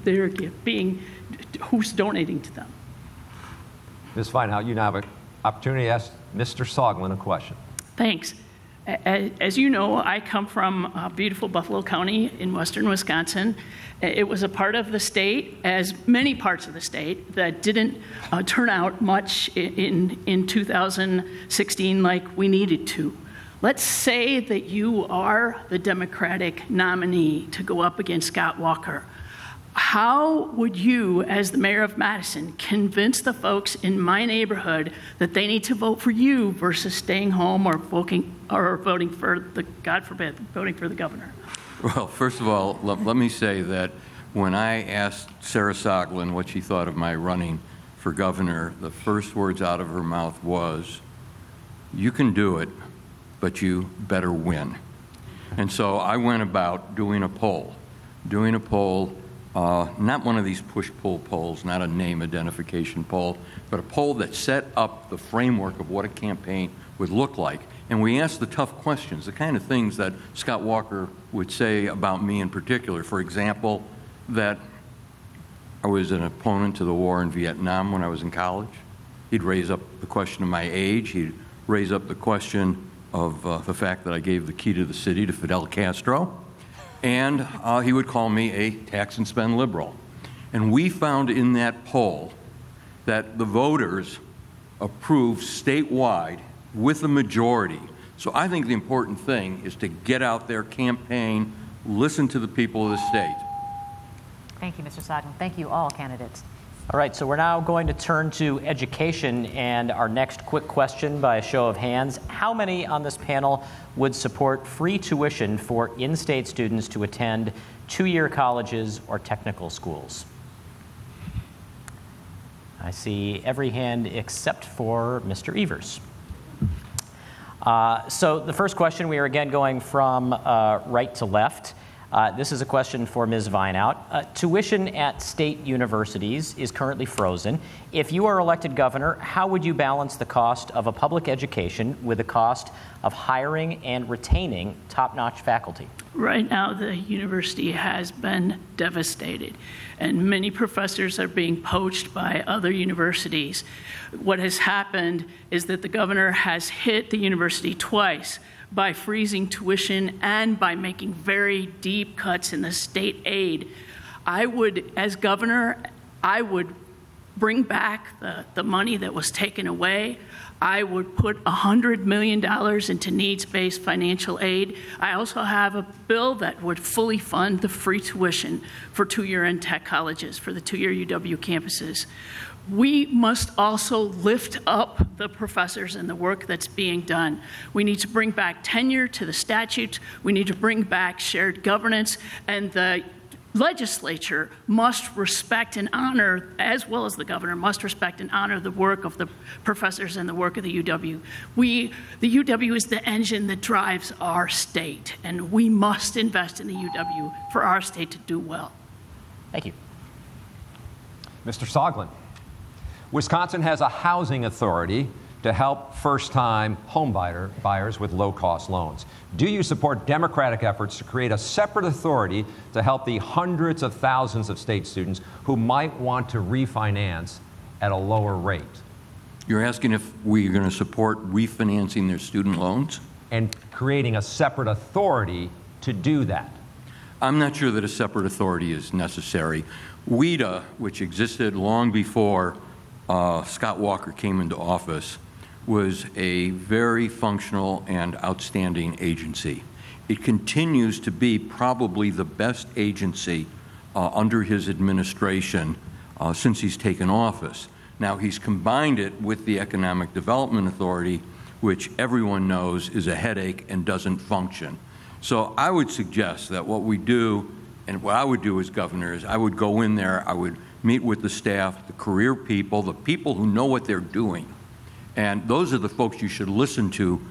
who's donating to them.
Ms. Vineout, you now have an opportunity to ask Mr. Soglin a question.
Thanks. As you know, I come from beautiful Buffalo County in western Wisconsin. It was a part of the state, as many parts of the state, that didn't turn out much in 2016 like we needed to. Let's say that you are the Democratic nominee to go up against Scott Walker. How would you, as the mayor of Madison, convince the folks in my neighborhood that they need to vote for you versus staying home or voting for the, God forbid, voting for the governor?
Well, first of all, let me say that when I asked Sarah Soglin what she thought of my running for governor, the first words out of her mouth was, "You can do it, but you better win." And so I went about doing a poll, not one of these push-pull polls, not a name identification poll, but a poll that set up the framework of what a campaign would look like. And we asked the tough questions, the kind of things that Scott Walker would say about me in particular. For example, that I was an opponent to the war in Vietnam when I was in college. He'd raise up the question of my age. He'd raise up the question of the fact that I gave the key to the city to Fidel Castro. And he would call me a tax and spend liberal. And we found in that poll that the voters approved statewide with a majority. So I think the important thing is to get out there, campaign, listen to the people of the state.
Thank you, Mr. Soglin. Thank you, all candidates.
All right, so we're now going to turn to education, and our next quick question by a show of hands. How many on this panel would support free tuition for in-state students to attend two-year colleges or technical schools? I see every hand except for Mr. Evers. So the first question, we are again going from right to left. This is a question for Ms. Vineout. Tuition at state universities is currently frozen. If you are elected governor, how would you balance the cost of a public education with the cost of hiring and retaining top-notch faculty?
Right now, the university has been devastated, and many professors are being poached by other universities. What has happened is that the governor has hit the university twice by freezing tuition and by making very deep cuts in the state aid. As governor, I would bring back the money that was taken away. I would put $100 million into needs-based financial aid. I also have a bill that would fully fund the free tuition for two-year and tech colleges, for the two-year UW campuses. We must also lift up the professors and the work that's being done. We need to bring back tenure to the statutes. We need to bring back shared governance, and the legislature must respect and honor, as well as the governor, must respect and honor the work of the professors and the work of the UW. The UW is the engine that drives our state, and we must invest in the UW for our state to do well.
Thank you.
Mr. Soglin. Wisconsin has a housing authority to help first-time home buyers with low-cost loans. Do you support Democratic efforts to create a separate authority to help the hundreds of thousands of state students who might want to refinance at a lower rate?
You're asking if we're going to support refinancing their student loans?
And creating a separate authority to do that.
I'm not sure that a separate authority is necessary. WIDA, which existed long before Scott Walker came into office, was a very functional and outstanding agency. It continues to be probably the best agency under his administration since he's taken office. Now, he's combined it with the Economic Development Authority, which everyone knows is a headache and doesn't function. So I would suggest that what we do, and what I would do as governor, is I would go in there, I would meet with the staff, the career people, the people who know what they're doing. And those are the folks you should listen to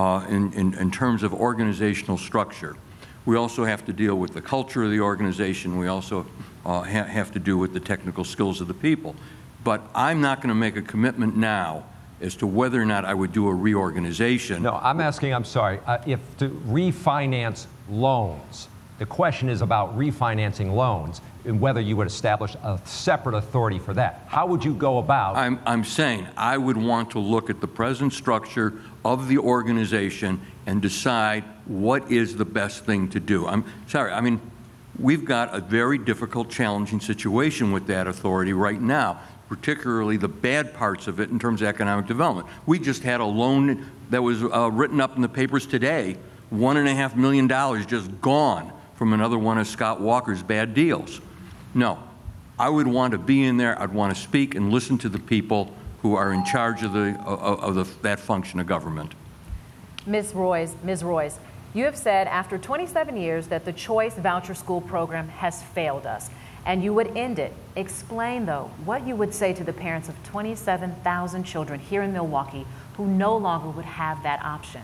in terms of organizational structure. We also have to deal with the culture of the organization. We also have to do with the technical skills of the people. But I'm not going to make a commitment now as to whether or not I would do a reorganization.
No, I'm asking, I'm sorry, if to refinance loans, the question is about refinancing loans and whether you would establish a separate authority for that. How would you go about?
I'm saying I would want to look at the present structure of the organization and decide what is the best thing to do. I'm sorry, I mean, we've got a very difficult, challenging situation with that authority right now, particularly the bad parts of it in terms of economic development. We just had a loan that was written up in the papers today, $1.5 million just gone from another one of Scott Walker's bad deals. No, I would want to be in there. I'd want to speak and listen to the people who are in charge of that function of government.
Ms. Royce, you have said after 27 years that the Choice Voucher School program has failed us, and you would end it. Explain, though, what you would say to the parents of 27,000 children here in Milwaukee who no longer would have that option.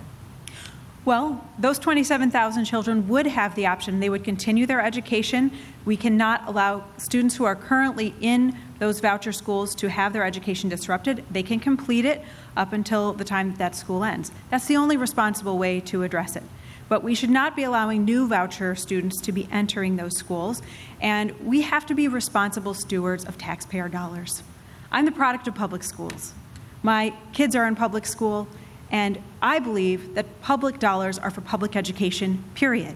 Well, those 27,000 children would have the option. They would continue their education. We cannot allow students who are currently in those voucher schools to have their education disrupted. They can complete it up until the time that school ends. That's the only responsible way to address it. But we should not be allowing new voucher students to be entering those schools, and we have to be responsible stewards of taxpayer dollars. I'm the product of public schools. My kids are in public school, and I believe that public dollars are for public education, period.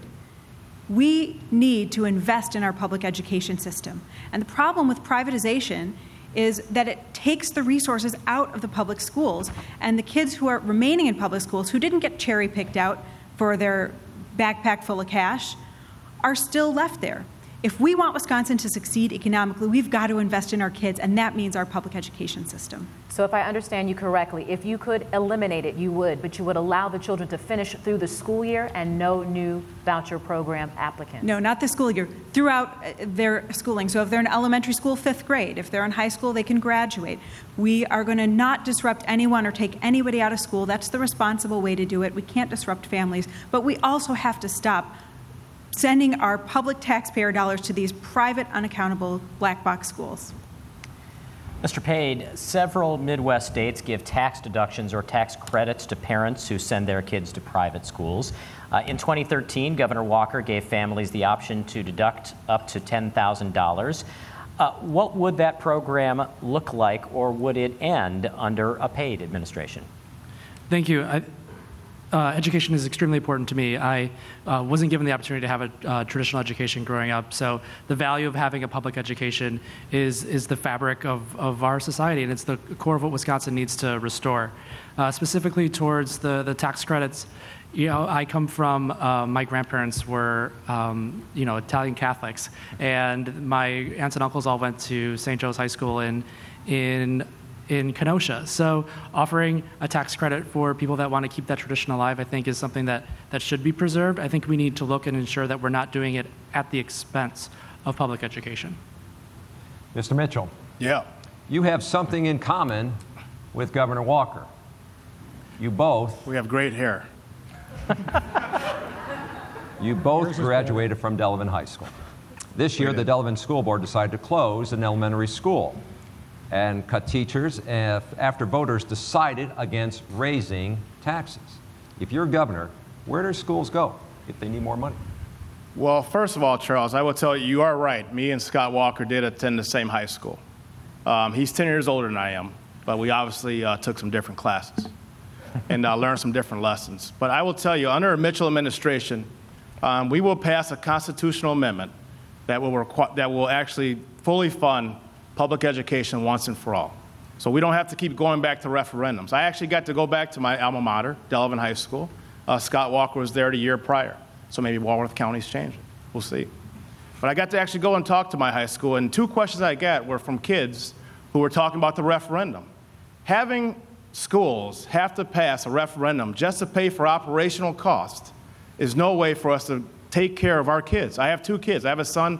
We need to invest in our public education system. And the problem with privatization is that it takes the resources out of the public schools, and the kids who are remaining in public schools who didn't get cherry-picked out for their backpack full of cash are still left there. If we want Wisconsin to succeed economically, we've got to invest in our kids, and that means our public education system.
So if I understand you correctly, if you could eliminate it, you would, but you would allow the children to finish through the school year and no new voucher program applicants?
No, not the school year, throughout their schooling. So if they're in elementary school, 5th grade. If they're in high school, they can graduate. We are going to not disrupt anyone or take anybody out of school. That's the responsible way to do it. We can't disrupt families, but we also have to stop sending our public taxpayer dollars to these private, unaccountable black box schools.
Mr. Pade, several Midwest states give tax deductions or tax credits to parents who send their kids to private schools. In 2013, Governor Walker gave families the option to deduct up to $10,000. What would that program look like, or would it end under a Pade administration?
Thank you. Education is extremely important to me. I wasn't given the opportunity to have a traditional education growing up, so the value of having a public education is the fabric of our society, and it's the core of what Wisconsin needs to restore. Specifically towards the tax credits, I come from, my grandparents were, Italian Catholics, and my aunts and uncles all went to St. Joe's High School in Kenosha. So offering a tax credit for people that want to keep that tradition alive, I think, is something that should be preserved. I think we need to look and ensure that we're not doing it at the expense of public education.
Mr. Mitchell.
Yeah.
You have something in common with Governor Walker. You both.
We have great hair.
You both graduated from Delavan High School. This year, the Delavan School Board decided to close an elementary school and cut teachers after voters decided against raising taxes. If you're governor, where do schools go if they need more money?
Well, first of all, Charles, I will tell you, you are right. Me and Scott Walker did attend the same high school. He's 10 years older than I am, but we obviously took some different classes and learned some different lessons. But I will tell you, under a Mitchell administration, we will pass a constitutional amendment that will actually fully fund public education once and for all. So we don't have to keep going back to referendums. I actually got to go back to my alma mater, Delavan High School. Scott Walker was there the year prior, so maybe Walworth County's changing. We'll see. But I got to actually go and talk to my high school, and 2 questions I got were from kids who were talking about the referendum. Having schools have to pass a referendum just to pay for operational costs is no way for us to take care of our kids. I have 2 kids. I have a son,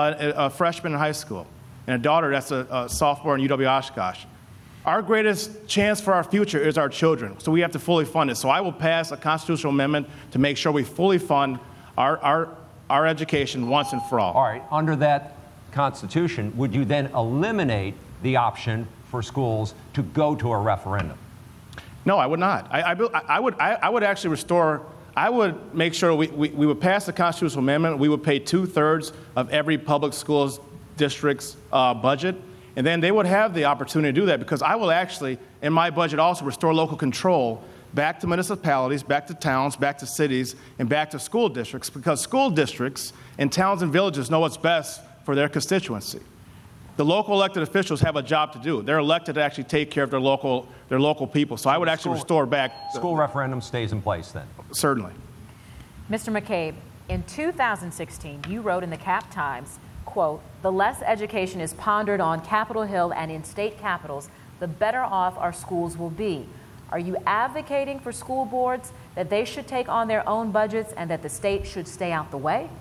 a freshman in high school, and a daughter that's a sophomore in UW Oshkosh. Our greatest chance for our future is our children, so we have to fully fund it. So I will pass a constitutional amendment to make sure we fully fund our education once and for all.
All right, under that Constitution, would you then eliminate the option for schools to go to a referendum?
No, I would not. I would actually restore. I would make sure we would pass the constitutional amendment. We would pay 2/3 of every public schools district's budget, and then they would have the opportunity to do that, because I will actually, in my budget, also restore local control back to municipalities, back to towns, back to cities, and back to school districts, because school districts and towns and villages know what's best for their constituency. The local elected officials have a job to do. They're elected to actually take care of their local people. So I would actually restore back.
School referendum stays in place then?
Certainly.
Mr. McCabe, in 2016, you wrote in the Cap Times, quote, "The less education is pondered on Capitol Hill and in state capitals, the better off our schools will be." Are you advocating for school boards that they should take on their own budgets and that the state should stay out the way?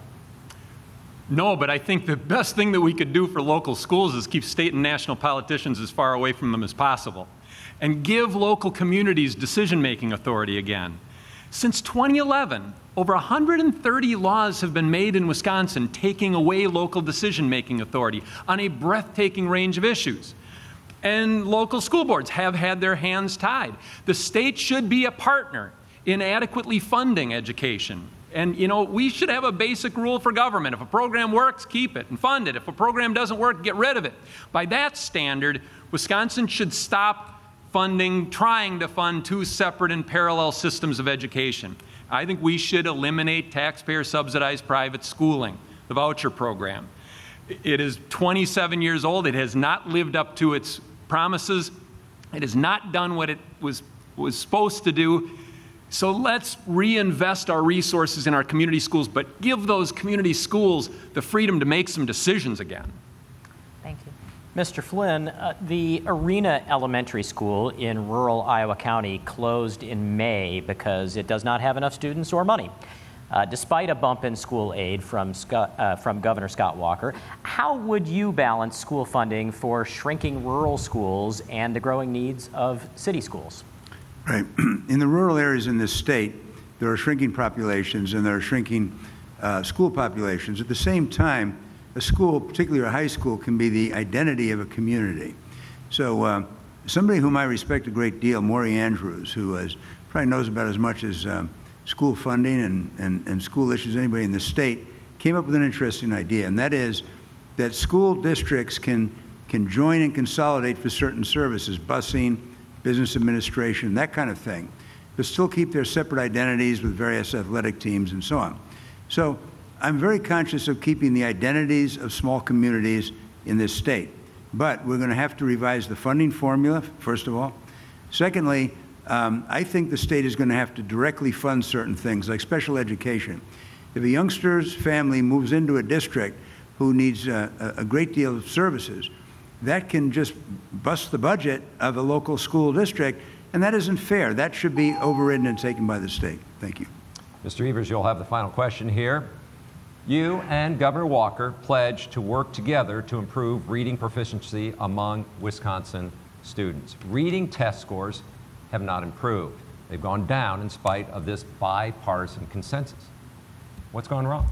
No, but I think the best thing that we could do for local schools is keep state and national politicians as far away from them as possible and give local communities decision-making authority again. Since 2011, over 130 laws have been made in Wisconsin taking away local decision-making authority on a breathtaking range of issues. And local school boards have had their hands tied. The state should be a partner in adequately funding education. And, we should have a basic rule for government. If a program works, keep it and fund it. If a program doesn't work, get rid of it. By that standard, Wisconsin should stop trying to fund 2 separate and parallel systems of education. I think we should eliminate taxpayer-subsidized private schooling, the voucher program. It is 27 years old. It has not lived up to its promises. It has not done what it was supposed to do. So let's reinvest our resources in our community schools, but give those community schools the freedom to make some decisions again.
Thank you.
Mr. Flynn, the Arena Elementary School in rural Iowa County closed in May because it does not have enough students or money. Despite a bump in school aid from Governor Scott Walker, how would you balance school funding for shrinking rural schools and the growing needs of city schools?
Right. In the rural areas in this state, there are shrinking populations and there are shrinking school populations. At the same time, a school, particularly a high school, can be the identity of a community. So somebody whom I respect a great deal, Maury Andrews, who probably knows about as much as school funding and school issues as anybody in the state, came up with an interesting idea, and that is that school districts can join and consolidate for certain services, busing, business administration, that kind of thing, but still keep their separate identities with various athletic teams and so on. So I'm very conscious of keeping the identities of small communities in this state, but we're going to have to revise the funding formula, first of all. Secondly, I think the state is going to have to directly fund certain things like special education. If a youngster's family moves into a district who needs a great deal of services, that can just bust the budget of a local school district, and that isn't fair. That should be overridden and taken by the state. Thank you.
Mr. Evers, you'll have the final question here. You and Governor Walker pledged to work together to improve reading proficiency among Wisconsin students. Reading test scores have not improved. They've gone down in spite of this bipartisan consensus. What's gone wrong?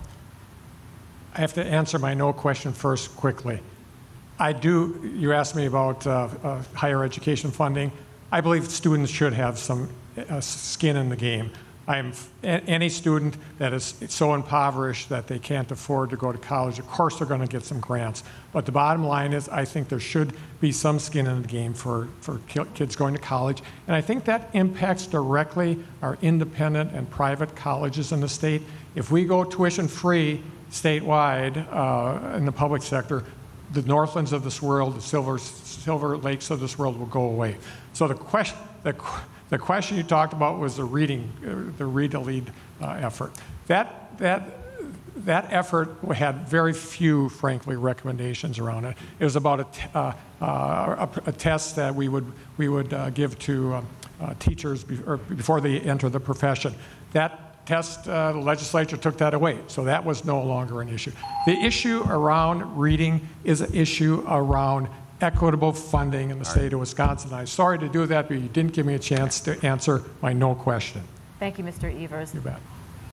I have to answer my no question first quickly. You asked me about higher education funding. I believe students should have some skin in the game. Any student that is so impoverished that they can't afford to go to college, of course they're going to get some grants. But the bottom line is I think there should be some skin in the game for kids going to college. And I think that impacts directly our independent and private colleges in the state. If we go tuition free statewide in the public sector, the Northlands of this world, the Silver Lakes of this world will go away. So the question you talked about was the Read to Lead effort. That effort had very few, frankly, recommendations around it. It was about a test that we would give to teachers before they enter the profession. That test, the legislature took that away, so that was no longer an issue. The issue around reading is an issue around equitable funding in the state of Wisconsin. I'm sorry to do that, but you didn't give me a chance to answer my no question.
Thank you, Mr. Evers.
You bet.